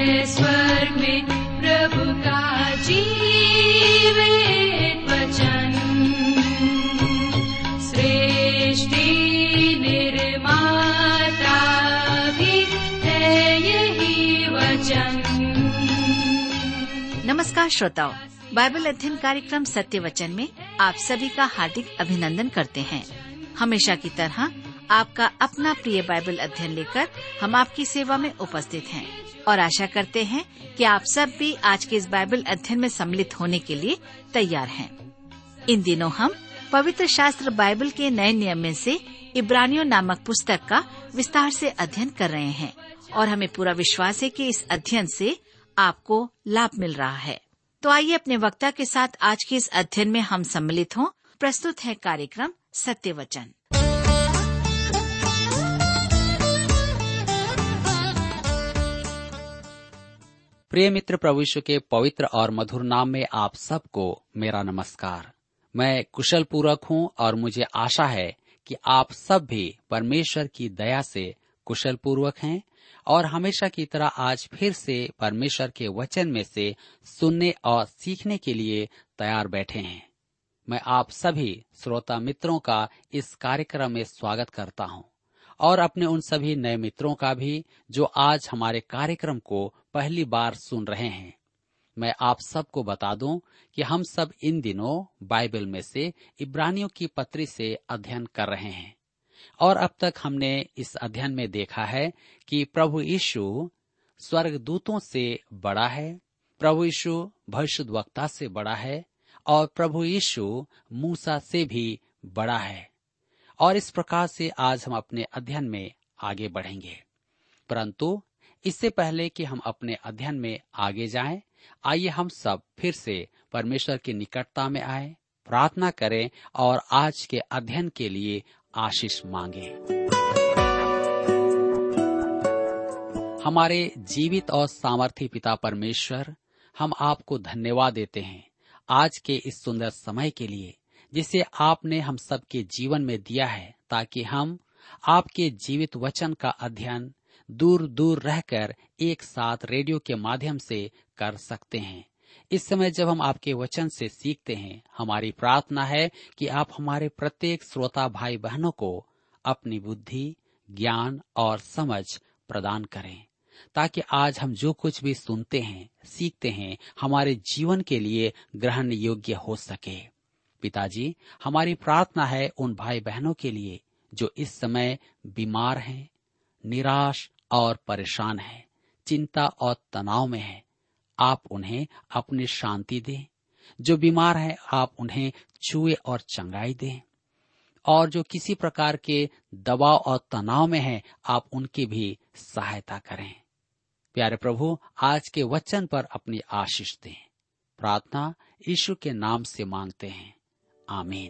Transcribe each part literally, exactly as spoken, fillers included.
है स्वर्ग में प्रभु का जीवित वचन। सृष्टि निर्माता भी है यही वचन। नमस्कार श्रोताओ, बाइबल अध्ययन कार्यक्रम सत्य वचन में आप सभी का हार्दिक अभिनंदन करते हैं। हमेशा की तरह आपका अपना प्रिय बाइबल अध्ययन लेकर हम आपकी सेवा में उपस्थित हैं और आशा करते हैं कि आप सब भी आज के इस बाइबल अध्ययन में सम्मिलित होने के लिए तैयार हैं। इन दिनों हम पवित्र शास्त्र बाइबल के नए नियम में से इब्रानियों नामक पुस्तक का विस्तार से अध्ययन कर रहे हैं और हमें पूरा विश्वास है कि इस अध्ययन से आपको लाभ मिल रहा है। तो आइए अपने वक्ता के साथ आज के इस अध्ययन में हम सम्मिलित हों। प्रस्तुत है कार्यक्रम सत्य वचन। प्रिय मित्र, प्रभु यीशु के पवित्र और मधुर नाम में आप सबको मेरा नमस्कार। मैं कुशल पूर्वक हूँ और मुझे आशा है कि आप सब भी परमेश्वर की दया से कुशल पूर्वक हैं और हमेशा की तरह आज फिर से परमेश्वर के वचन में से सुनने और सीखने के लिए तैयार बैठे हैं। मैं आप सभी श्रोता मित्रों का इस कार्यक्रम में स्वागत करता हूं और अपने उन सभी नए मित्रों का भी जो आज हमारे कार्यक्रम को पहली बार सुन रहे हैं। मैं आप सबको बता दूं कि हम सब इन दिनों बाइबल में से इब्रानियों की पत्री से अध्ययन कर रहे हैं और अब तक हमने इस अध्ययन में देखा है कि प्रभु यीशु स्वर्गदूतों से बड़ा है, प्रभु यीशु भविष्यद्वक्ता से बड़ा है और प्रभु यीशु मूसा से भी बड़ा है। और इस प्रकार से आज हम अपने अध्ययन में आगे बढ़ेंगे। परंतु इससे पहले कि हम अपने अध्ययन में आगे जाएं, आइए हम सब फिर से परमेश्वर की निकटता में आए, प्रार्थना करें और आज के अध्ययन के लिए आशीष मांगे। हमारे जीवित और सामर्थी पिता परमेश्वर, हम आपको धन्यवाद देते हैं आज के इस सुंदर समय के लिए जिसे आपने हम सबके जीवन में दिया है, ताकि हम आपके जीवित वचन का अध्ययन दूर दूर रहकर एक साथ रेडियो के माध्यम से कर सकते हैं। इस समय जब हम आपके वचन से सीखते हैं, हमारी प्रार्थना है कि आप हमारे प्रत्येक श्रोता भाई बहनों को अपनी बुद्धि, ज्ञान और समझ प्रदान करें, ताकि आज हम जो कुछ भी सुनते हैं, सीखते हैं, हमारे जीवन के लिए ग्रहण योग्य हो सके। पिताजी, हमारी प्रार्थना है उन भाई बहनों के लिए जो इस समय बीमार हैं, निराश और परेशान हैं, चिंता और तनाव में हैं। आप उन्हें अपनी शांति दें। जो बीमार हैं, आप उन्हें छुए और चंगाई दें। और जो किसी प्रकार के दबाव और तनाव में हैं, आप उनकी भी सहायता करें। प्यारे प्रभु, आज के वचन पर अपनी आशीष दें। प्रार्थना यीशु के नाम से मांगते हैं, आमीन।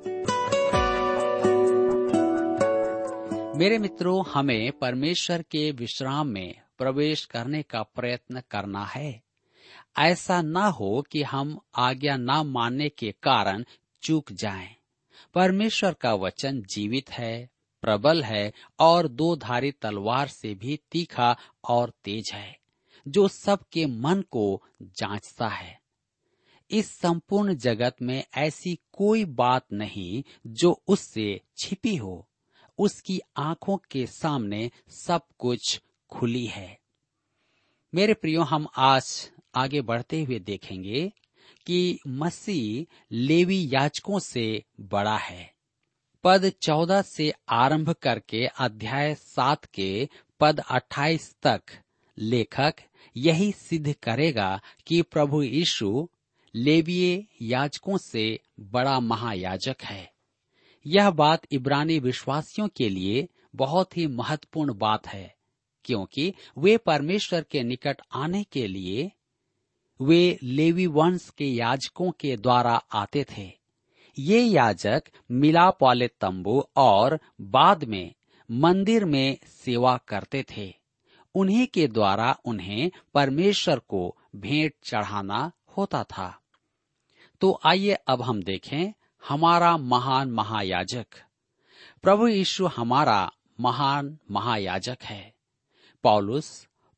मेरे मित्रों, हमें परमेश्वर के विश्राम में प्रवेश करने का प्रयत्न करना है। ऐसा न हो कि हम आज्ञा न मानने के कारण चूक जाएं। परमेश्वर का वचन जीवित है, प्रबल है और दो धारी तलवार से भी तीखा और तेज है, जो सबके मन को जांचता है। इस संपूर्ण जगत में ऐसी कोई बात नहीं जो उससे छिपी हो। उसकी आंखों के सामने सब कुछ खुली है। मेरे प्रियो, हम आज आगे बढ़ते हुए देखेंगे कि मसीह लेवी याजकों से बड़ा है। पद चौदह से आरंभ करके अध्याय सात के पद अट्ठाईस तक लेखक यही सिद्ध करेगा कि प्रभु यीशु लेवीय याजकों से बड़ा महायाजक है। यह बात इब्रानी विश्वासियों के लिए बहुत ही महत्वपूर्ण बात है, क्योंकि वे परमेश्वर के निकट आने के लिए वे लेवी वंश के याजकों के द्वारा आते थे। ये याजक मिलाप वाले तंबू और बाद में मंदिर में सेवा करते थे। उन्हीं के द्वारा उन्हें परमेश्वर को भेंट चढ़ाना होता था। तो आइए अब हम देखें हमारा महान महायाजक। प्रभु यीशु हमारा महान महायाजक है। पौलुस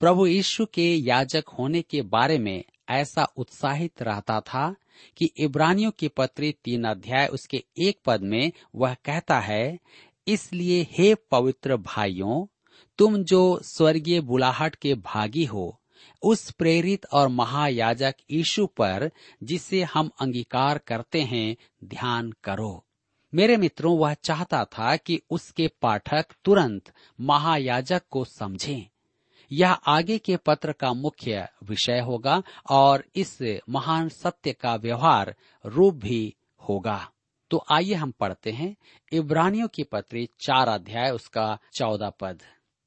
प्रभु यीशु के याजक होने के बारे में ऐसा उत्साहित रहता था कि इब्रानियों की पत्री तीन अध्याय उसके एक पद में वह कहता है, इसलिए हे पवित्र भाइयों, तुम जो स्वर्गीय बुलाहट के भागी हो, उस प्रेरित और महायाजक यीशु पर जिसे हम अंगीकार करते हैं ध्यान करो। मेरे मित्रों, वह चाहता था कि उसके पाठक तुरंत महायाजक को समझें। यह आगे के पत्र का मुख्य विषय होगा और इस महान सत्य का व्यवहार रूप भी होगा। तो आइए हम पढ़ते हैं इब्रानियों की पत्री चार अध्याय उसका चौदह पद।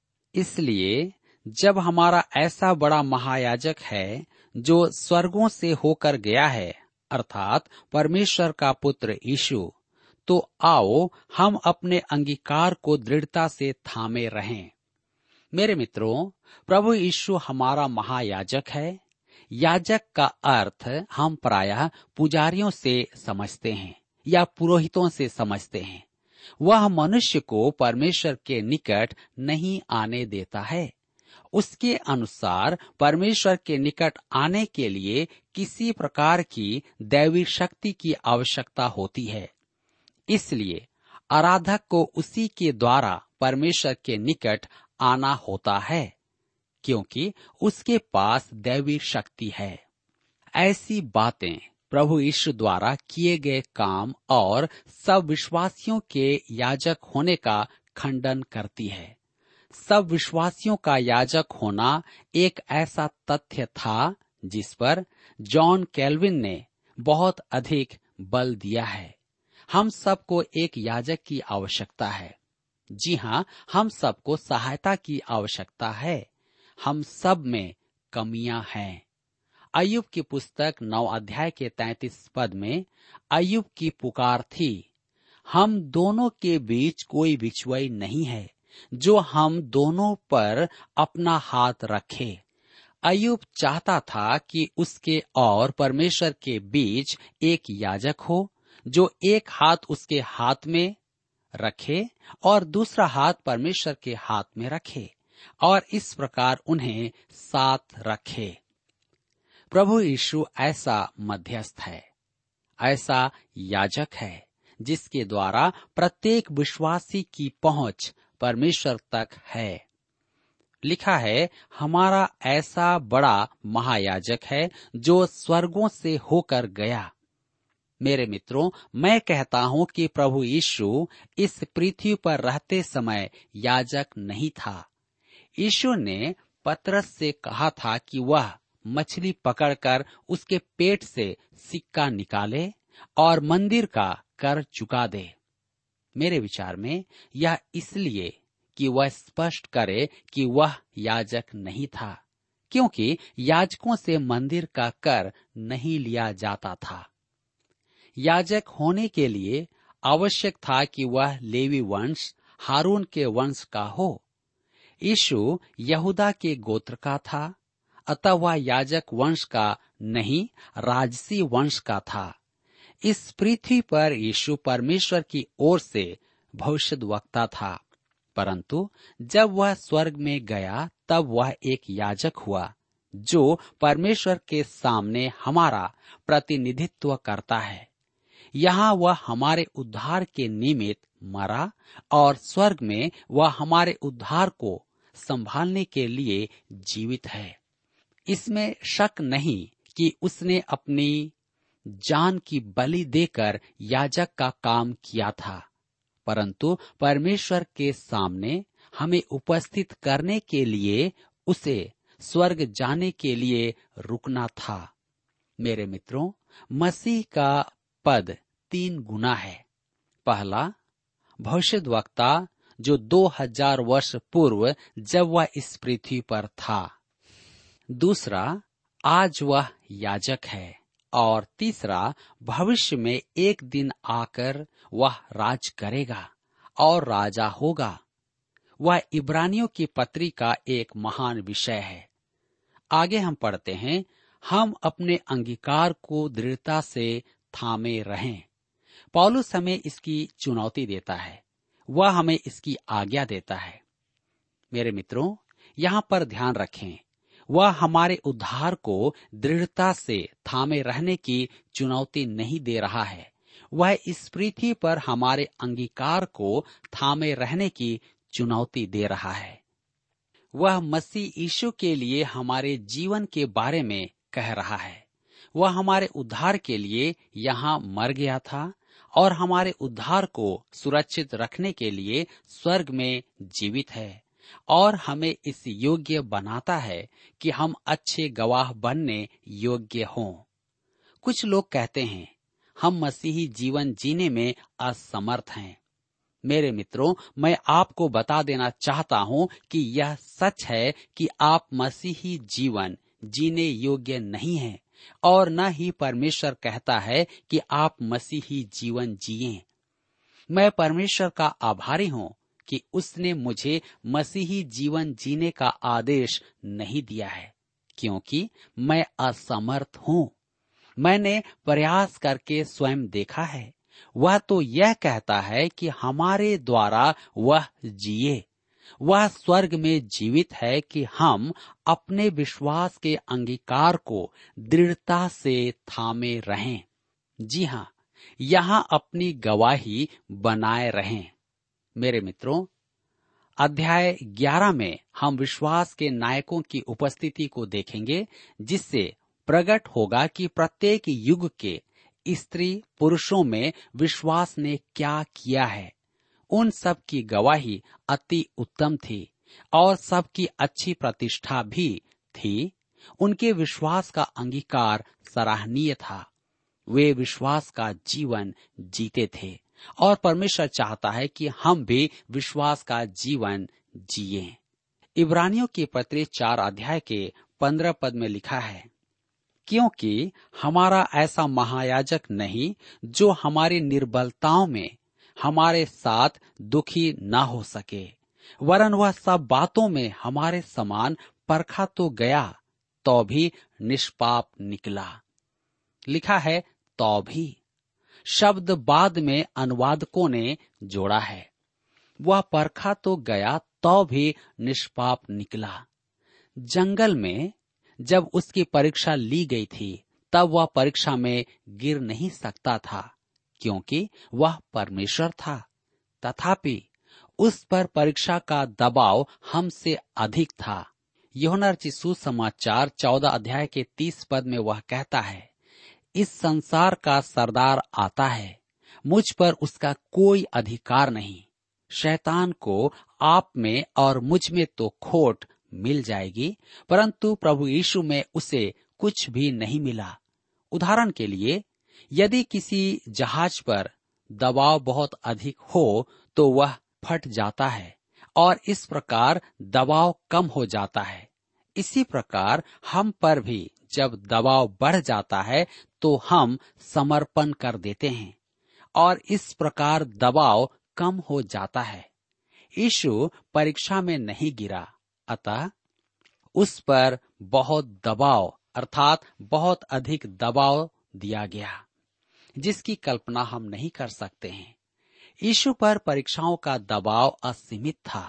इसलिए जब हमारा ऐसा बड़ा महायाजक है जो स्वर्गों से होकर गया है, अर्थात परमेश्वर का पुत्र यीशु, तो आओ हम अपने अंगीकार को दृढ़ता से थामे रहें। मेरे मित्रों, प्रभु यीशु हमारा महायाजक है। याजक का अर्थ हम प्रायः पुजारियों से समझते हैं या पुरोहितों से समझते हैं। वह मनुष्य को परमेश्वर के निकट नहीं आने देता है। उसके अनुसार परमेश्वर के निकट आने के लिए किसी प्रकार की दैवी शक्ति की आवश्यकता होती है। इसलिए आराधक को उसी के द्वारा परमेश्वर के निकट आना होता है, क्योंकि उसके पास दैवी शक्ति है। ऐसी बातें प्रभु यीशु द्वारा किए गए काम और सब विश्वासियों के याजक होने का खंडन करती है। सब विश्वासियों का याजक होना एक ऐसा तथ्य था जिस पर जॉन कैल्विन ने बहुत अधिक बल दिया है। हम सबको एक याजक की आवश्यकता है। जी हाँ, हम सबको सहायता की आवश्यकता है। हम सब में कमियां हैं। अय्यूब की पुस्तक नौ अध्याय के तैंतीस पद में अय्यूब की पुकार थी, हम दोनों के बीच कोई बिछुआई नहीं है जो हम दोनों पर अपना हाथ रखे। अय्यूब चाहता था कि उसके और परमेश्वर के बीच एक याजक हो जो एक हाथ उसके हाथ में रखे और दूसरा हाथ परमेश्वर के हाथ में रखे और इस प्रकार उन्हें साथ रखे। प्रभु यीशु ऐसा मध्यस्थ है, ऐसा याजक है जिसके द्वारा प्रत्येक विश्वासी की पहुंच परमेश्वर तक है। लिखा है, हमारा ऐसा बड़ा महायाजक है जो स्वर्गों से होकर गया। मेरे मित्रों, मैं कहता हूं कि प्रभु यीशु इस पृथ्वी पर रहते समय याजक नहीं था। यीशु ने पतरस से कहा था कि वह मछली पकड़कर उसके पेट से सिक्का निकाले और मंदिर का कर चुका दे। मेरे विचार में यह इसलिए कि वह स्पष्ट करे कि वह याजक नहीं था, क्योंकि याजकों से मंदिर का कर नहीं लिया जाता था। याजक होने के लिए आवश्यक था कि वह लेवी वंश हारून के वंश का हो। यीशु यहूदा के गोत्र का था, अतः वह याजक वंश का नहीं, राजसी वंश का था। इस पृथ्वी पर यीशु परमेश्वर की ओर से भविष्यद्वक्ता था, परंतु जब वह स्वर्ग में गया तब वह एक याजक हुआ जो परमेश्वर के सामने हमारा प्रतिनिधित्व करता है। यहाँ वह हमारे उद्धार के निमित्त मरा और स्वर्ग में वह हमारे उद्धार को संभालने के लिए जीवित है। इसमें शक नहीं कि उसने अपनी जान की बलि देकर याजक का काम किया था, परंतु परमेश्वर के सामने हमें उपस्थित करने के लिए उसे स्वर्ग जाने के लिए रुकना था। मेरे मित्रों, मसीह का पद तीन गुना है। पहला, भविष्यद्वक्ता जो दो हजार वर्ष पूर्व जब वह इस पृथ्वी पर था। दूसरा, आज वह याजक है। और तीसरा, भविष्य में एक दिन आकर वह राज करेगा और राजा होगा। वह इब्रानियों की पत्री का एक महान विषय है। आगे हम पढ़ते हैं, हम अपने अंगीकार को दृढ़ता से थामे रहें। पौलुस हमें इसकी चुनौती देता है, वह हमें इसकी आज्ञा देता है। मेरे मित्रों, यहाँ पर ध्यान रखें, वह हमारे उद्धार को दृढ़ता से थामे रहने की चुनौती नहीं दे रहा है। वह इस पृथ्वी पर हमारे अंगीकार को थामे रहने की चुनौती दे रहा है। वह मसीह यीशु के लिए हमारे जीवन के बारे में कह रहा है। वह हमारे उद्धार के लिए यहाँ मर गया था और हमारे उद्धार को सुरक्षित रखने के लिए स्वर्ग में जीवित है और हमें इस योग्य बनाता है कि हम अच्छे गवाह बनने योग्य हों। कुछ लोग कहते हैं हम मसीही जीवन जीने में असमर्थ हैं। मेरे मित्रों, मैं आपको बता देना चाहता हूं कि यह सच है कि आप मसीही जीवन जीने योग्य नहीं हैं और न ही परमेश्वर कहता है कि आप मसीही जीवन जिएं। मैं परमेश्वर का आभारी हूं कि उसने मुझे मसीही जीवन जीने का आदेश नहीं दिया है, क्योंकि मैं असमर्थ हूं। मैंने प्रयास करके स्वयं देखा है। वह तो यह कहता है कि हमारे द्वारा वह जिए। वह स्वर्ग में जीवित है कि हम अपने विश्वास के अंगीकार को दृढ़ता से थामे रहें। जी हाँ, यहाँ अपनी गवाही बनाए रहें। मेरे मित्रों, अध्याय ग्यारह में हम विश्वास के नायकों की उपस्थिति को देखेंगे, जिससे प्रकट होगा कि प्रत्येक युग के स्त्री पुरुषों में विश्वास ने क्या किया है। उन सब की गवाही अति उत्तम थी और सबकी अच्छी प्रतिष्ठा भी थी। उनके विश्वास का अंगीकार सराहनीय था। वे विश्वास का जीवन जीते थे और परमेश्वर चाहता है कि हम भी विश्वास का जीवन जिए। इब्रानियों के पत्र चार अध्याय के पंद्रह पद में लिखा है, क्योंकि हमारा ऐसा महायाजक नहीं जो हमारी निर्बलताओं में हमारे साथ दुखी न हो सके, वरन वह सब बातों में हमारे समान परखा तो गया तो भी निष्पाप निकला। लिखा है तो भी, शब्द बाद में अनुवादकों ने जोड़ा है। वह परखा तो गया तो भी निष्पाप निकला। जंगल में जब उसकी परीक्षा ली गई थी, तब वह परीक्षा में गिर नहीं सकता था, क्योंकि वह परमेश्वर था। तथापि उस पर परीक्षा का दबाव हमसे अधिक था। यूहन्ना रचित सुसमाचार चौदह अध्याय के तीस पद में वह कहता है, इस संसार का सरदार आता है, मुझ पर उसका कोई अधिकार नहीं। शैतान को आप में और मुझ में तो खोट मिल जाएगी, परंतु प्रभु यीशु में उसे कुछ भी नहीं मिला। उदाहरण के लिए, यदि किसी जहाज पर दबाव बहुत अधिक हो तो वह फट जाता है और इस प्रकार दबाव कम हो जाता है। इसी प्रकार हम पर भी जब दबाव बढ़ जाता है तो हम समर्पण कर देते हैं और इस प्रकार दबाव कम हो जाता है। यीशु परीक्षा में नहीं गिरा, अतः उस पर बहुत दबाव अर्थात बहुत अधिक दबाव दिया गया, जिसकी कल्पना हम नहीं कर सकते हैं। यीशु पर परीक्षाओं का दबाव असीमित था।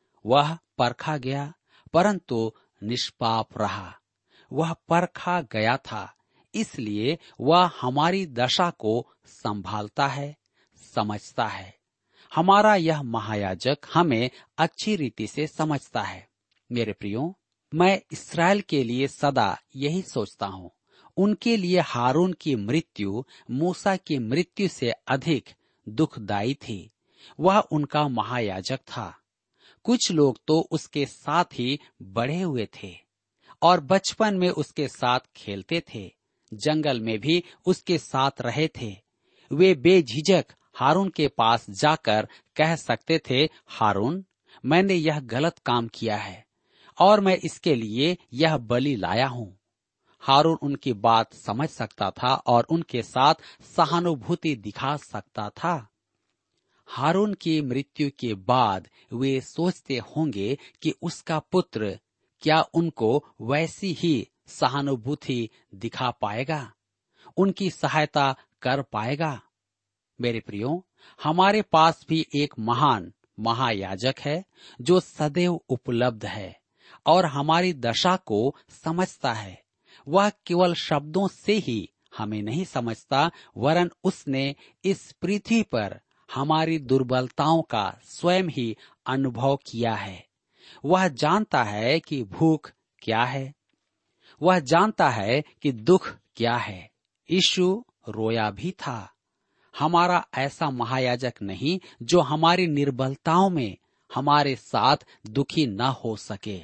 वह परखा गया परंतु निष्पाप रहा। वह परखा गया था, इसलिए वह हमारी दशा को संभालता है, समझता है। हमारा यह महायाजक हमें अच्छी रीति से समझता है। मेरे प्रियो, मैं इस्राएल के लिए सदा यही सोचता हूँ। उनके लिए हारून की मृत्यु मूसा की मृत्यु से अधिक दुखदायी थी। वह उनका महायाजक था। कुछ लोग तो उसके साथ ही बढ़े हुए थे और बचपन में उसके साथ खेलते थे, जंगल में भी उसके साथ रहे थे। वे बेझिझक हारून के पास जाकर कह सकते थे, हारून, मैंने यह गलत काम किया है और मैं इसके लिए यह बलि लाया हूँ। हारून उनकी बात समझ सकता था और उनके साथ सहानुभूति दिखा सकता था। हारून की मृत्यु के बाद वे सोचते होंगे कि उसका पुत्र क्या उनको वैसी ही सहानुभूति दिखा पाएगा, उनकी सहायता कर पाएगा। मेरे प्रियो, हमारे पास भी एक महान महायाजक है जो सदैव उपलब्ध है और हमारी दशा को समझता है। वह केवल शब्दों से ही हमें नहीं समझता, वरन उसने इस पृथ्वी पर हमारी दुर्बलताओं का स्वयं ही अनुभव किया है। वह जानता है कि भूख क्या है, वह जानता है कि दुख क्या है। यीशु रोया भी था। हमारा ऐसा महायाजक नहीं जो हमारी निर्बलताओं में हमारे साथ दुखी न हो सके,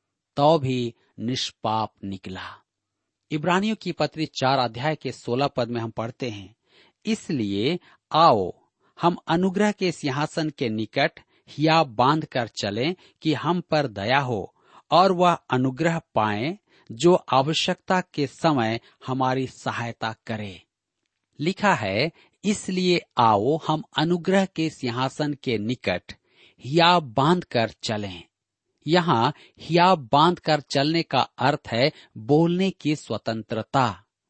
तो भी निष्पाप निकला। इब्रानियों की पत्री चार अध्याय के सोलह पद में हम पढ़ते हैं, इसलिए आओ हम अनुग्रह के सिंहासन के निकट हिया बांध कर चलें कि हम पर दया हो और वह अनुग्रह पाएं जो आवश्यकता के समय हमारी सहायता करे। लिखा है, इसलिए आओ हम अनुग्रह के सिंहासन के निकट हिया बांध कर चलें। यहाँ हिया बांध कर चलने का अर्थ है बोलने की स्वतंत्रता।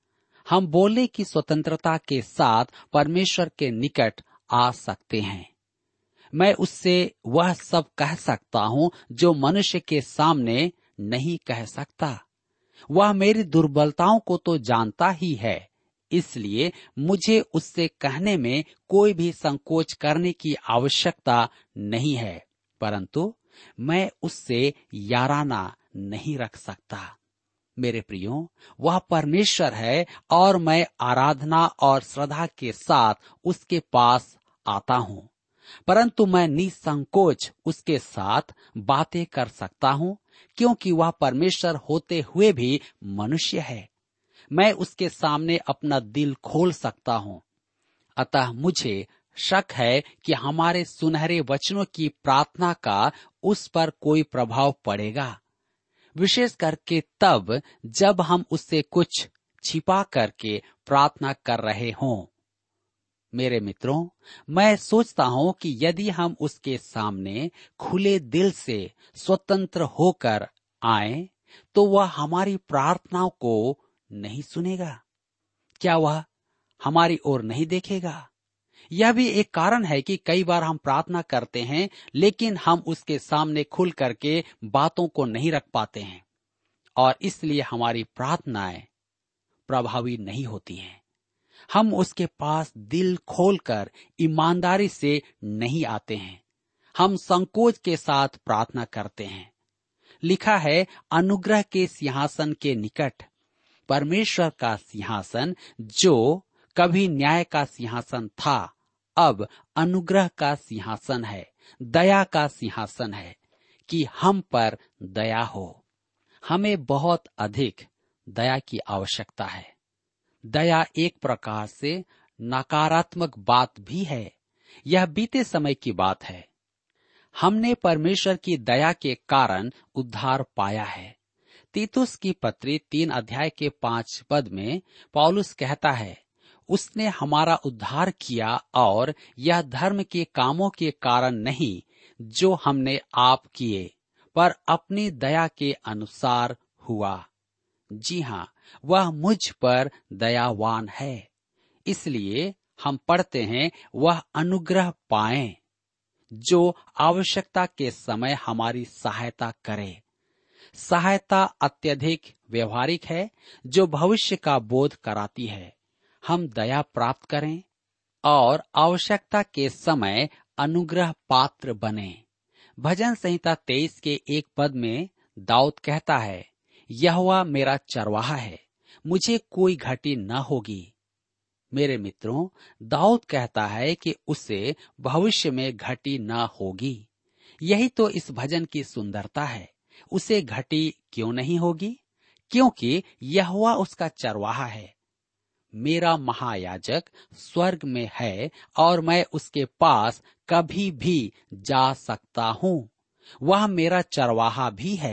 हम बोलने की स्वतंत्रता के साथ परमेश्वर के निकट आ सकते हैं। मैं उससे वह सब कह सकता हूँ जो मनुष्य के सामने नहीं कह सकता। वह मेरी दुर्बलताओं को तो जानता ही है, इसलिए मुझे उससे कहने में कोई भी संकोच करने की आवश्यकता नहीं है, परंतु मैं उससे याराना नहीं रख सकता। मेरे प्रियो, वह परमेश्वर है और मैं आराधना और श्रद्धा के साथ उसके पास आता हूँ, परंतु मैं निसंकोच उसके साथ बातें कर सकता हूँ, क्योंकि वह परमेश्वर होते हुए भी मनुष्य है। मैं उसके सामने अपना दिल खोल सकता हूँ। अतः मुझे शक है कि हमारे सुनहरे वचनों की प्रार्थना का उस पर कोई प्रभाव पड़ेगा, विशेष करके तब जब हम उससे कुछ छिपा करके प्रार्थना कर रहे हों। मेरे मित्रों, मैं सोचता हूं कि यदि हम उसके सामने खुले दिल से स्वतंत्र होकर आएं, तो वह हमारी प्रार्थनाओं को नहीं सुनेगा। क्या वह हमारी ओर नहीं देखेगा? यह भी एक कारण है कि कई बार हम प्रार्थना करते हैं, लेकिन हम उसके सामने खुल करके बातों को नहीं रख पाते हैं और इसलिए हमारी प्रार्थनाएं प्रभावी नहीं होती हैं। हम उसके पास दिल खोलकर ईमानदारी से नहीं आते हैं। हम संकोच के साथ प्रार्थना करते हैं। लिखा है, अनुग्रह के सिंहासन के निकट। परमेश्वर का सिंहासन जो कभी न्याय का सिंहासन था, अब अनुग्रह का सिंहासन है, दया का सिंहासन है कि हम पर दया हो। हमें बहुत अधिक दया की आवश्यकता है। दया एक प्रकार से नकारात्मक बात भी है। यह बीते समय की बात है। हमने परमेश्वर की दया के कारण उद्धार पाया है। तीतुस की पत्री तीन अध्याय के पांच पद में पौलुस कहता है, उसने हमारा उद्धार किया और यह धर्म के कामों के कारण नहीं जो हमने आप किए, पर अपनी दया के अनुसार हुआ। जी हाँ, वह मुझ पर दयावान है। इसलिए हम पढ़ते हैं, वह अनुग्रह पाएं जो आवश्यकता के समय हमारी सहायता करे। सहायता अत्यधिक व्यवहारिक है, जो भविष्य का बोध कराती है। हम दया प्राप्त करें और आवश्यकता के समय अनुग्रह पात्र बने। भजन संहिता तेईस के एक पद में दाऊद कहता है, यहोवा मेरा चरवाहा है, मुझे कोई घटी न होगी। मेरे मित्रों, दाऊद कहता है कि उसे भविष्य में घटी न होगी। यही तो इस भजन की सुंदरता है। उसे घटी क्यों नहीं होगी? क्योंकि यहोवा उसका चरवाहा है। मेरा महायाजक स्वर्ग में है और मैं उसके पास कभी भी जा सकता हूँ। वह मेरा चरवाहा भी है।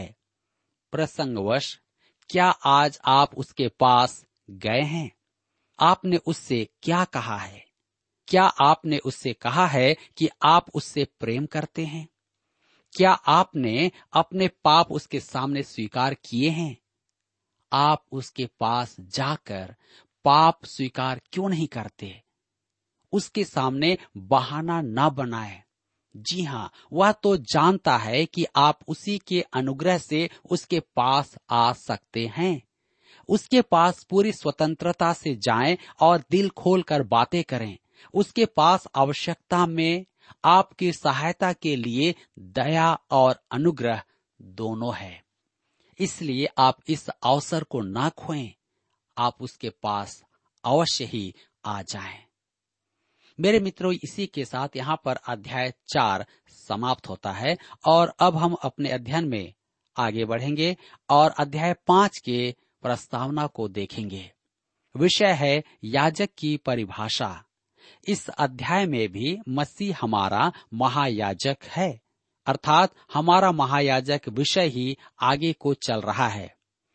प्रसंगवश क्या आज आप उसके पास गए हैं? आपने उससे क्या कहा है? क्या आपने उससे कहा है कि आप उससे प्रेम करते हैं? क्या आपने अपने पाप उसके सामने स्वीकार किए हैं? आप उसके पास जाकर पाप स्वीकार क्यों नहीं करते? उसके सामने बहाना न बनाए। जी हाँ, वह तो जानता है कि आप उसी के अनुग्रह से उसके पास आ सकते हैं। उसके पास पूरी स्वतंत्रता से जाएं और दिल खोलकर बातें करें। उसके पास आवश्यकता में आपकी सहायता के लिए दया और अनुग्रह दोनों है। इसलिए आप इस अवसर को ना खोएं। आप उसके पास अवश्य ही आ जाएं। मेरे मित्रों, इसी के साथ यहाँ पर अध्याय चार समाप्त होता है और अब हम अपने अध्ययन में आगे बढ़ेंगे और अध्याय पांच के प्रस्तावना को देखेंगे। विषय है याजक की परिभाषा। इस अध्याय में भी मसीह हमारा महायाजक है, अर्थात हमारा महायाजक विषय ही आगे को चल रहा है।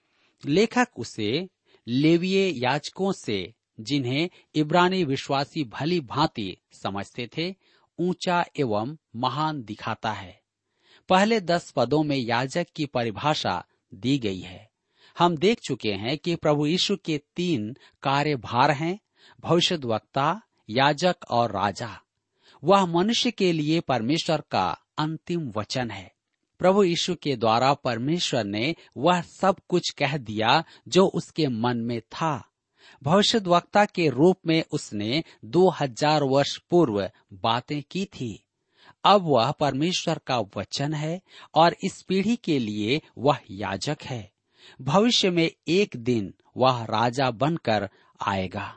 लेखक उसे लेवीय याजकों से, जिन्हें इब्रानी विश्वासी भली भांति समझते थे, ऊंचा एवं महान दिखाता है। पहले दस पदों में याजक की परिभाषा दी गई है। हम देख चुके हैं कि प्रभु यीशु के तीन कार्यभार हैं: भविष्यद्वक्ता, याजक और राजा। वह मनुष्य के लिए परमेश्वर का अंतिम वचन है। प्रभु यीशु के द्वारा परमेश्वर ने वह सब कुछ कह दिया जो उसके मन में था। भविष्यद्वक्ता के रूप में उसने दो हजार वर्ष पूर्व बातें की थी। अब वह परमेश्वर का वचन है और इस पीढ़ी के लिए वह याजक है। भविष्य में एक दिन वह राजा बनकर आएगा।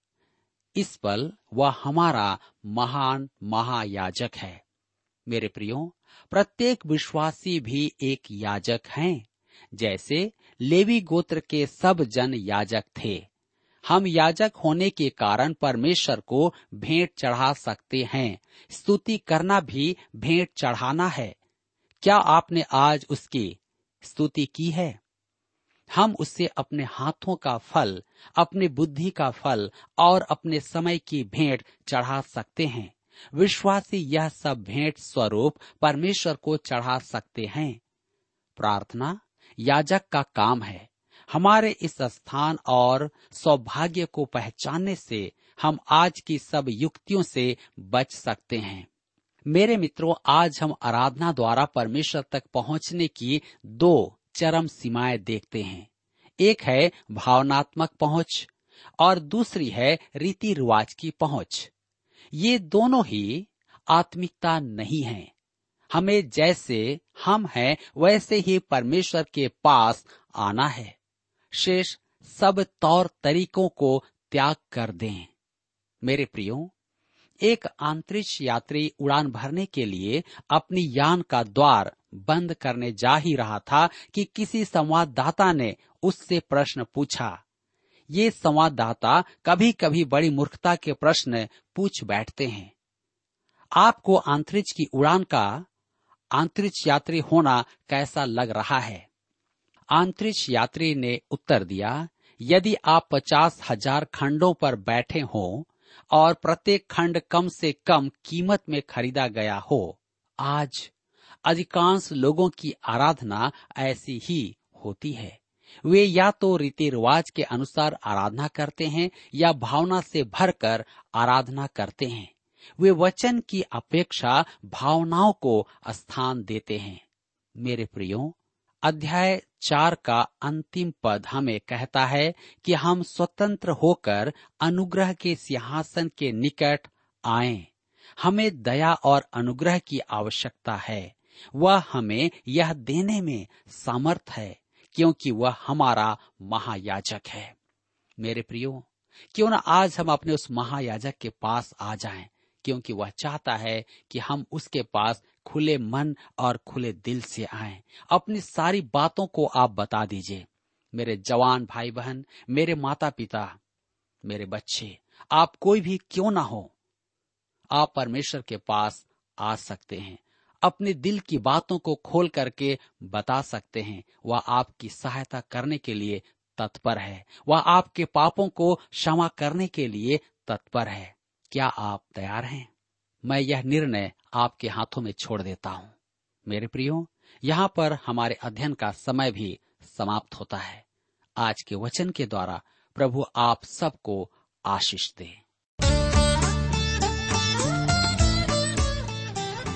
इस पल वह हमारा महान महायाजक है। मेरे प्रियो, प्रत्येक विश्वासी भी एक याजक हैं। जैसे लेवी गोत्र के सब जन याजक थे। हम याजक होने के कारण परमेश्वर को भेंट चढ़ा सकते हैं। स्तुति करना भी भेंट चढ़ाना है। क्या आपने आज उसकी स्तुति की है? हम उससे अपने हाथों का फल, अपनी बुद्धि का फल और अपने समय की भेंट चढ़ा सकते हैं। विश्वासी यह सब भेंट स्वरूप परमेश्वर को चढ़ा सकते हैं। प्रार्थना याजक का काम है। हमारे इस स्थान और सौभाग्य को पहचानने से हम आज की सब युक्तियों से बच सकते हैं। मेरे मित्रों, आज हम आराधना द्वारा परमेश्वर तक पहुंचने की दो चरम सीमाएं देखते हैं। एक है भावनात्मक पहुंच और दूसरी है रीति रिवाज की पहुंच। ये दोनों ही आत्मिकता नहीं है। हमें जैसे हम हैं वैसे ही परमेश्वर के पास आना है। शेष सब तौर तरीकों को त्याग कर दें। मेरे प्रियो, एक अंतरिक्ष यात्री उड़ान भरने के लिए अपनी यान का द्वार बंद करने जा ही रहा था कि किसी संवाददाता ने उससे प्रश्न पूछा। ये संवाददाता कभी कभी बड़ी मूर्खता के प्रश्न पूछ बैठते हैं। आपको अंतरिक्ष की उड़ान का अंतरिक्ष यात्री होना कैसा लग रहा है? अंतरिक्ष यात्री ने उत्तर दिया, यदि आप पचास हजार खंडों पर बैठे हों और प्रत्येक खंड कम से कम कीमत में खरीदा गया हो। आज अधिकांश लोगों की आराधना ऐसी ही होती है। वे या तो रीति रिवाज के अनुसार आराधना करते हैं या भावना से भरकर आराधना करते हैं। वे वचन की अपेक्षा भावनाओं को स्थान देते हैं। मेरे प्रियो, अध्याय चार का अंतिम पद हमें कहता है कि हम स्वतंत्र होकर अनुग्रह के सिंहासन के निकट आएं। हमें दया और अनुग्रह की आवश्यकता है। वह हमें यह देने में समर्थ है क्योंकि वह हमारा महायाजक है। मेरे प्रियो, क्यों न आज हम अपने उस महायाजक के पास आ जाएं, क्योंकि वह चाहता है कि हम उसके पास खुले मन और खुले दिल से आएं। अपनी सारी बातों को आप बता दीजिए। मेरे जवान भाई बहन, मेरे माता पिता, मेरे बच्चे, आप कोई भी क्यों ना हो, आप परमेश्वर के पास आ सकते हैं। अपने दिल की बातों को खोल करके बता सकते हैं। वह आपकी सहायता करने के लिए तत्पर है। वह आपके पापों को क्षमा करने के लिए तत्पर है। क्या आप तैयार हैं? मैं यह निर्णय आपके हाथों में छोड़ देता हूँ। मेरे प्रियो, यहाँ पर हमारे अध्ययन का समय भी समाप्त होता है। आज के वचन के द्वारा प्रभु आप सबको आशीष दे।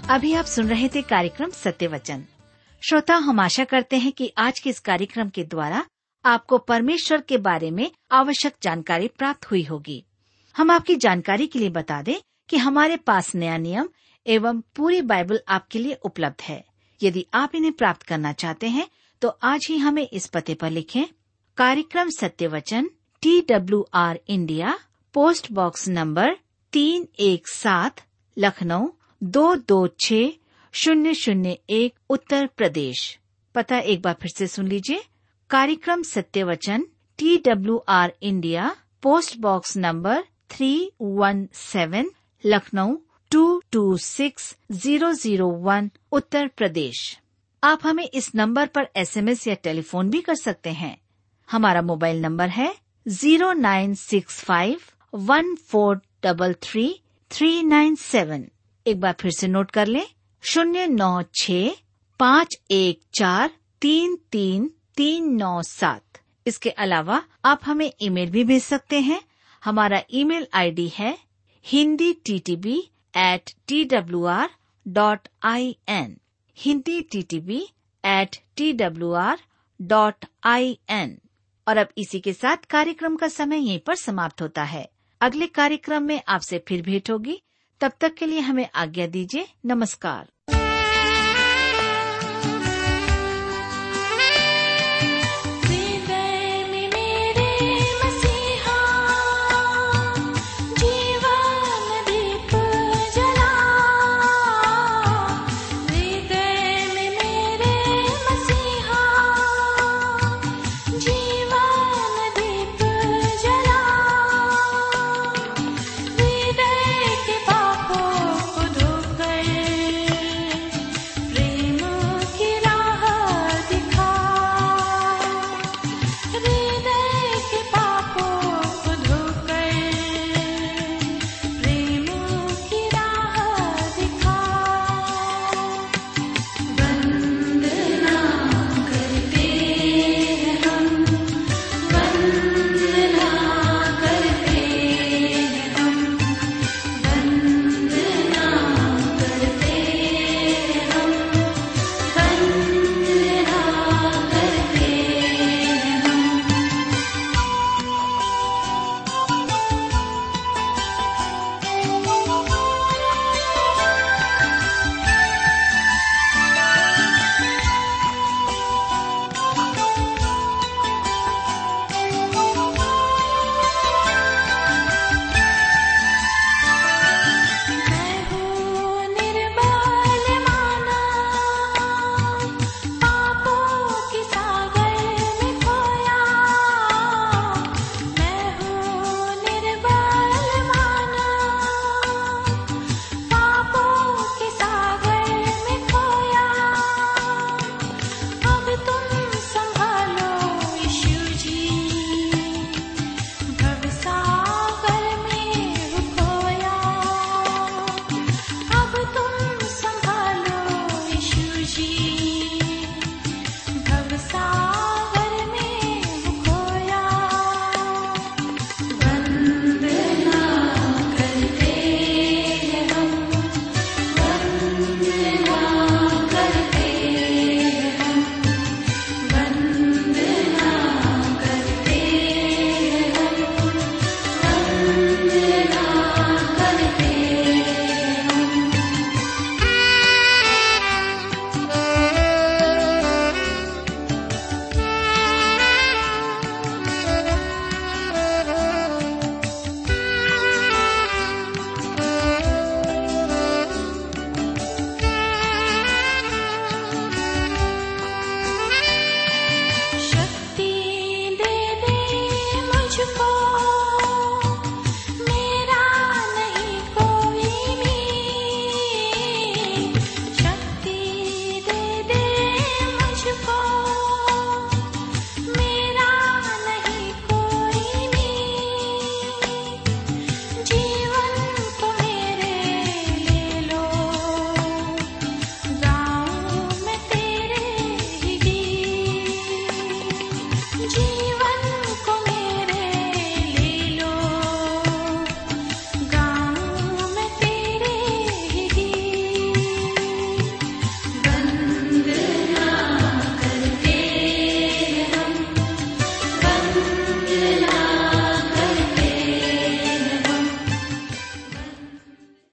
अभी आप सुन रहे थे कार्यक्रम सत्य वचन। श्रोता, हम आशा करते हैं कि आज के इस कार्यक्रम के द्वारा आपको परमेश्वर के बारे में आवश्यक जानकारी प्राप्त हुई होगी। हम आपकी जानकारी के लिए बता दें कि हमारे पास नया नियम एवं पूरी बाइबल आपके लिए उपलब्ध है। यदि आप इन्हें प्राप्त करना चाहते हैं तो आज ही हमें इस पते पर लिखें। कार्यक्रम सत्य वचन, T W R India, post box number तीन एक सात, लखनऊ दो दो छः शून्य शून्य एक, उत्तर प्रदेश। पता एक बार फिर से सुन लीजिए। कार्यक्रम सत्य वचन, T W R India, post box number three one seven, Lucknow two two six zero zero one, Uttar Pradesh. आप हमें इस नंबर पर एसएमएस या टेलीफोन भी कर सकते हैं। हमारा मोबाइल नंबर है zero nine six five one four double three three nine seven. एक बार फिर से नोट कर लें, शून्य नौ छ पाँच एक चार तीन तीन तीन नौ सात। इसके अलावा आप हमें ईमेल भी भेज सकते हैं। हमारा ईमेल आईडी है Hindi T T B at T W R dot I N, Hindi T T B at T W R dot I N. और अब इसी के साथ कार्यक्रम का समय यहीं पर समाप्त होता है। अगले कार्यक्रम में आपसे फिर भेंट होगी। तब तक के लिए हमें आज्ञा दीजिए। नमस्कार। मुझको